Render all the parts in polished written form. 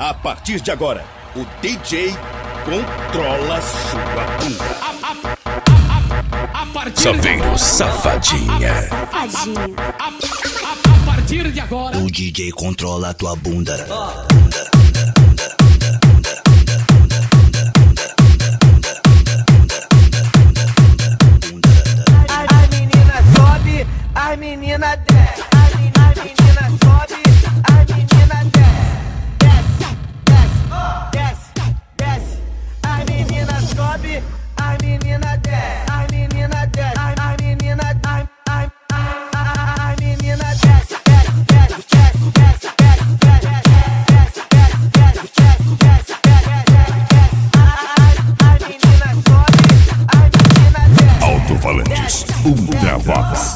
A partir de agora, o DJ controla sua bunda. Saveiro Safadinha. A partir de agora, o DJ controla a tua bunda. As meninas sobe, as meninas desce. As meninas sobe, as meninas desce. Desce, desce. As meninas sobe, as meninas desce. As meninas desce. As meninas desce. As meninas desce, Alto-falantes Ultravox.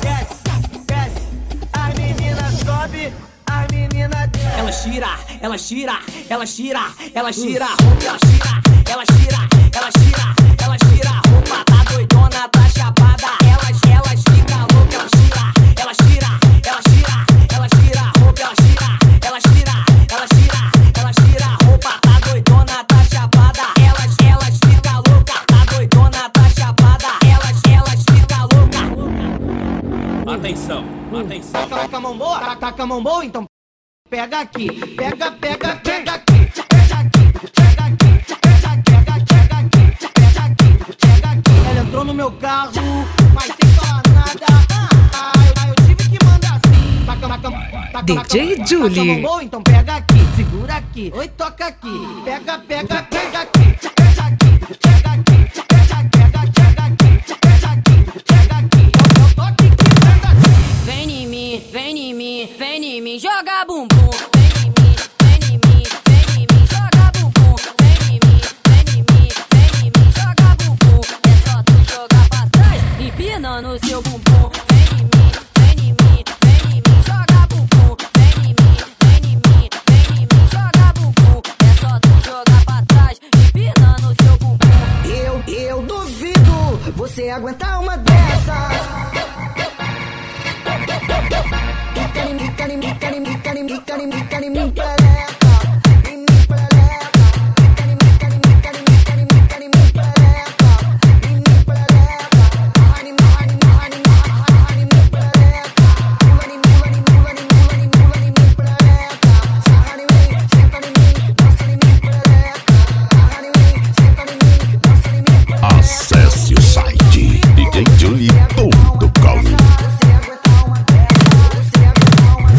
as meninas sobe, as meninas desce. Ela gira, ela gira, ela gira, ela gira, roupa, ela gira, ela gira, ela gira, ela gira, roupa, tá doidona, tá chapada. Ela fica louca, ela gira, ela gira, ela gira, ela gira, roupa, ela gira, ela gira, ela gira, ela gira, roupa, tá doidona, tá chapada. Ela fica louca, tá doidona, tá chapada. Ela fica louca. atenção, atenção. Taca a mão boa, taca a mão boa, então pega aqui, pega aqui, pega aqui, pega aqui, pega aqui, pega aqui, pega aqui. Ela entrou no meu carro, mas sem falar nada. Eu tive que mandar assim. DJ Julie. Taca a mão boa, então pega aqui, segura aqui, oi, toca aqui, pega aqui, pega aqui, pega aqui, pega aqui, pega aqui. Eu toque que pega aqui. Vem em mim, vem em mim, vem em mim, joga bumbum. Vem em mim, vem em mim, vem em mim, joga bumbum. Vem em mim, vem em mim, vem em mim, joga bumbum. É só tu jogar pra trás, empina no seu bumbum. Vem em mim, vem em mim, vem em mim, joga bumbum. Vem em mim, vem em mim, vem em mim, joga bumbum. É só tu jogar pra trás, empina no seu bumbum. Eu duvido você aguentar uma dessas. Quica em mim, perereca.